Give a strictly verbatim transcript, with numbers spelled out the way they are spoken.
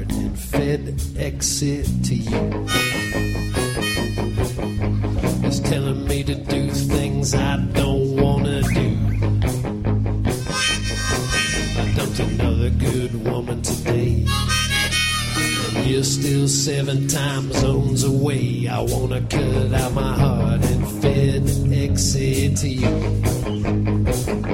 heart and fed exit to you. It's telling me to do things I don't wanna do. I dumped another good woman today, and you're still seven time zones away. I wanna cut out my heart and fed exit to you.